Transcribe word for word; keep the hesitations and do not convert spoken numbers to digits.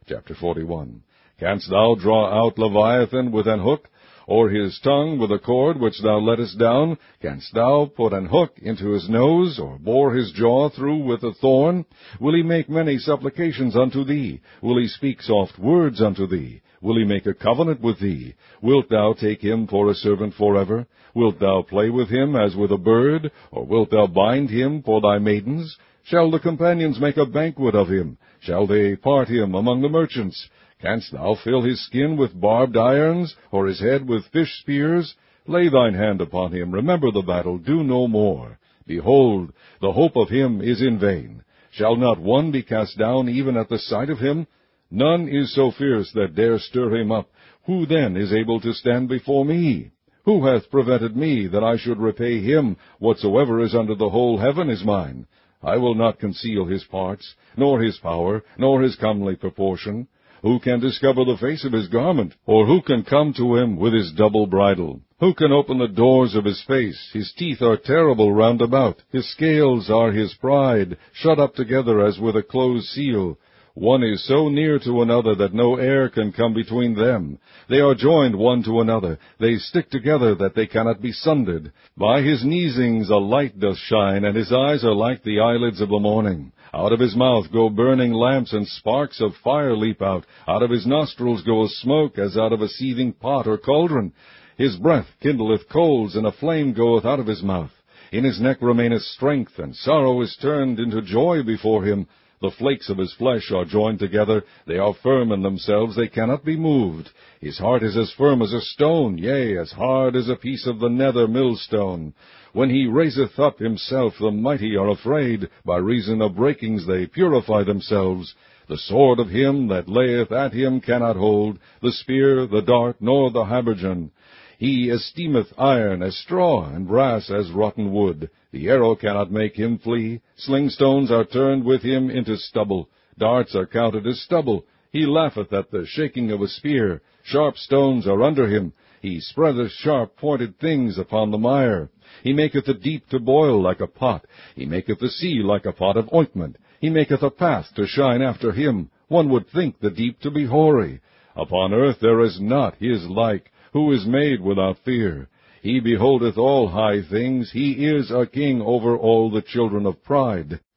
Chapter forty-one. Canst thou draw out Leviathan with an hook, or his tongue with a cord which thou lettest down? Canst thou put an hook into his nose, or bore his jaw through with a thorn? Will he make many supplications unto thee? Will he speak soft words unto thee? Will he make a covenant with thee? Wilt thou take him for a servant forever? Wilt thou play with him as with a bird? Or wilt thou bind him for thy maidens? Shall the companions make a banquet of him? Shall they part him among the merchants? Canst thou fill his skin with barbed irons, or his head with fish spears? Lay thine hand upon him, remember the battle, do no more. Behold, the hope of him is in vain. Shall not one be cast down even at the sight of him? None is so fierce that dare stir him up. Who then is able to stand before me? Who hath prevented me that I should repay him? Whatsoever is under the whole heaven is mine. I will not conceal his parts, nor his power, nor his comely proportion. Who can discover the face of his garment? Or who can come to him with his double bridle? Who can open the doors of his face? His teeth are terrible round about. His scales are his pride, shut up together as with a closed seal. One is so near to another that no air can come between them. They are joined one to another. They stick together that they cannot be sundered. By his neesings a light doth shine, and his eyes are like the eyelids of the morning. Out of his mouth go burning lamps, and sparks of fire leap out. Out of his nostrils goeth smoke, as out of a seething pot or cauldron. His breath kindleth coals, and a flame goeth out of his mouth. In his neck remaineth strength, and sorrow is turned into joy before him. The flakes of his flesh are joined together. They are firm in themselves, they cannot be moved. His heart is as firm as a stone, yea, as hard as a piece of the nether millstone. When he raiseth up himself, the mighty are afraid. By reason of breakings they purify themselves. The sword of him that layeth at him cannot hold, the spear, the dart, nor the habergeon. He esteemeth iron as straw, and brass as rotten wood. The arrow cannot make him flee. Sling stones are turned with him into stubble. Darts are counted as stubble. He laugheth at the shaking of a spear. Sharp stones are under him. He spreadeth sharp pointed things upon the mire. He maketh the deep to boil like a pot. He maketh the sea like a pot of ointment. He maketh a path to shine after him. One would think the deep to be hoary. Upon earth there is not his like, who is made without fear. He beholdeth all high things. He is a king over all the children of pride.